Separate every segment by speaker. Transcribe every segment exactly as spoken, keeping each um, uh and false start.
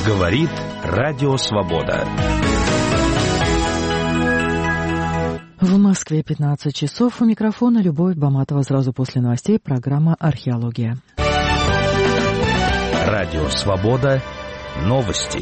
Speaker 1: Говорит Радио Свобода.
Speaker 2: В Москве пятнадцать часов. У микрофона Любовь Баматова. Сразу после новостей программа «Археология».
Speaker 1: Радио Свобода. Новости.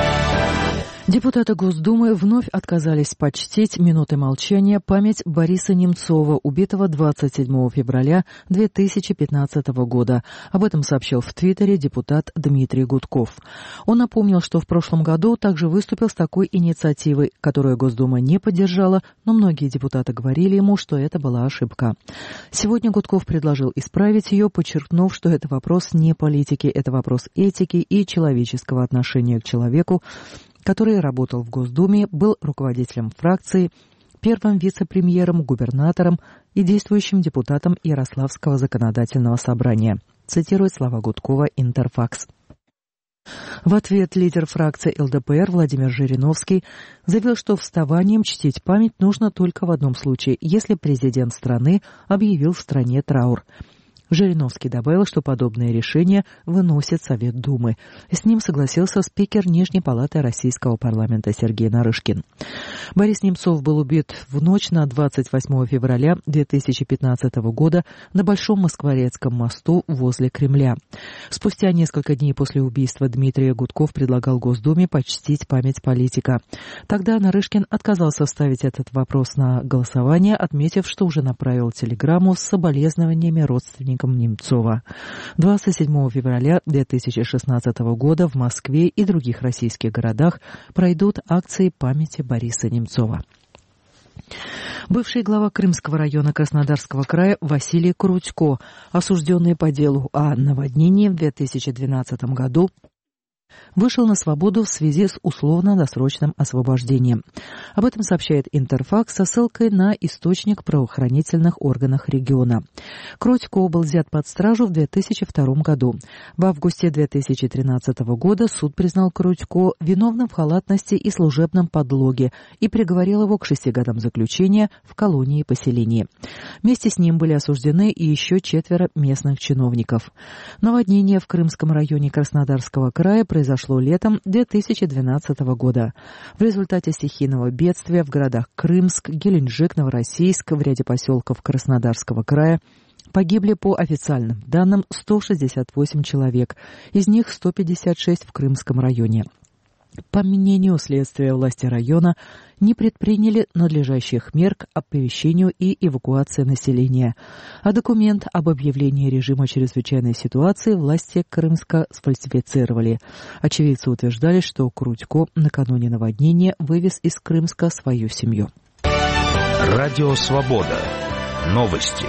Speaker 2: Депутаты Госдумы вновь отказались почтить минутой молчания память Бориса Немцова, убитого двадцать седьмого февраля две тысячи пятнадцатого года. Об этом сообщил в Твиттере депутат Дмитрий Гудков. Он напомнил, что в прошлом году также выступил с такой инициативой, которую Госдума не поддержала, но многие депутаты говорили ему, что это была ошибка. Сегодня Гудков предложил исправить ее, подчеркнув, что это вопрос не политики, это вопрос этики и человеческого отношения к человеку, который работал в Госдуме, был руководителем фракции, первым вице-премьером, губернатором и действующим депутатом Ярославского законодательного собрания. Цитирует слова Гудкова Интерфакс. В ответ лидер фракции эл дэ пэ эр Владимир Жириновский заявил, что вставанием чтить память нужно только в одном случае, если президент страны объявил в стране траур. Жириновский добавил, что подобное решение выносит Совет Думы. С ним согласился спикер Нижней палаты Российского парламента Сергей Нарышкин. Борис Немцов был убит в ночь на двадцать восьмого февраля две тысячи пятнадцатого года на Большом Москворецком мосту возле Кремля. Спустя несколько дней после убийства Дмитрия Гудков предлагал Госдуме почтить память политика. Тогда Нарышкин отказался ставить этот вопрос на голосование, отметив, что уже направил телеграмму с соболезнованиями родственникам Немцова. двадцать седьмого февраля две тысячи шестнадцатого года в Москве и других российских городах пройдут акции памяти Бориса Немцова. Бывший глава Крымского района Краснодарского края Василий Крутько, осужденный по делу о наводнении в две тысячи двенадцатом году, вышел на свободу в связи с условно-досрочным освобождением. Об этом сообщает Интерфакс со ссылкой на источник в правоохранительных органах региона. Крутько был взят под стражу в две тысячи втором году. В августе две тысячи тринадцатого года суд признал Крутько виновным в халатности и служебном подлоге и приговорил его к шести годам заключения в колонии и поселении. Вместе с ним были осуждены и еще четверо местных чиновников. Наводнение в Крымском районе Краснодарского края произошло летом две тысячи двенадцатого года. В результате стихийного бедствия в городах Крымск, Геленджик, Новороссийск, в ряде поселков Краснодарского края погибли по официальным данным сто шестьдесят восемь человек, из них сто пятьдесят шесть в Крымском районе. По мнению следствия, власти района не предприняли надлежащих мер к оповещению и эвакуации населения, а документ об объявлении режима чрезвычайной ситуации власти Крымска сфальсифицировали. Очевидцы утверждали, что Крутько накануне наводнения вывез из Крымска свою семью.
Speaker 1: Радио Свобода. Новости.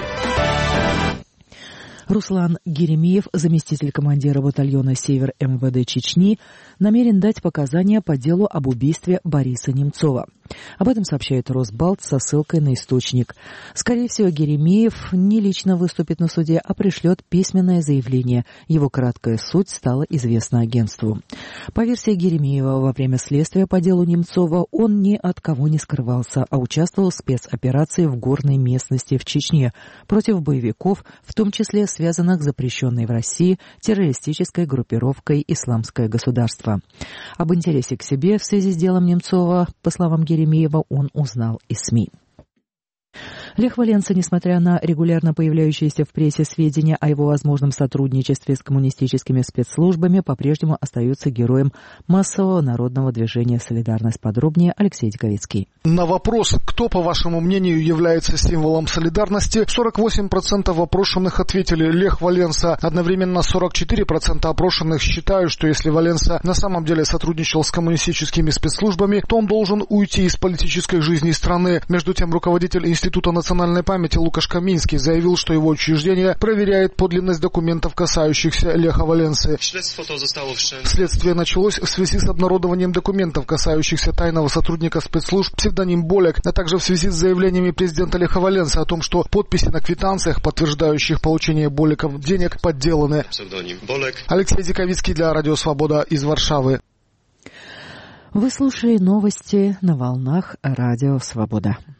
Speaker 2: Руслан Геремеев, заместитель командира батальона «Север» эм вэ дэ Чечни, намерен дать показания по делу об убийстве Бориса Немцова. Об этом сообщает Росбалт со ссылкой на источник. Скорее всего, Геремеев не лично выступит на суде, а пришлет письменное заявление. Его краткая суть стала известна агентству. По версии Геремеева, во время следствия по делу Немцова он ни от кого не скрывался, а участвовал в спецоперации в горной местности в Чечне против боевиков, в том числе связанных с запрещенной в России террористической группировкой «Исламское государство». Об интересе к себе в связи с делом Немцова, по словам Геремеева, он узнал из СМИ. Лех Валенса, несмотря на регулярно появляющиеся в прессе сведения о его возможном сотрудничестве с коммунистическими спецслужбами, по-прежнему остается героем массового народного движения «Солидарность». Подробнее Алексей Диковицкий.
Speaker 3: На вопрос, кто, по вашему мнению, является символом солидарности, сорок восемь процентов опрошенных ответили Лех Валенса. Одновременно сорок четыре процента опрошенных считают, что если Валенса на самом деле сотрудничал с коммунистическими спецслужбами, то он должен уйти из политической жизни страны. Между тем, руководитель Института национальной памяти Лукаш Каминский заявил, что его учреждение проверяет подлинность документов, касающихся Леха Валенсы. Следствие началось в связи с обнародованием документов, касающихся тайного сотрудника спецслужб псевдоним Болек, а также в связи с заявлениями президента Леха Валенсы о том, что подписи на квитанциях, подтверждающих получение Болеком денег, подделаны. Алексей Диковицкий для Радио Свобода из Варшавы.
Speaker 2: Вы слушали новости на волнах Радио Свобода.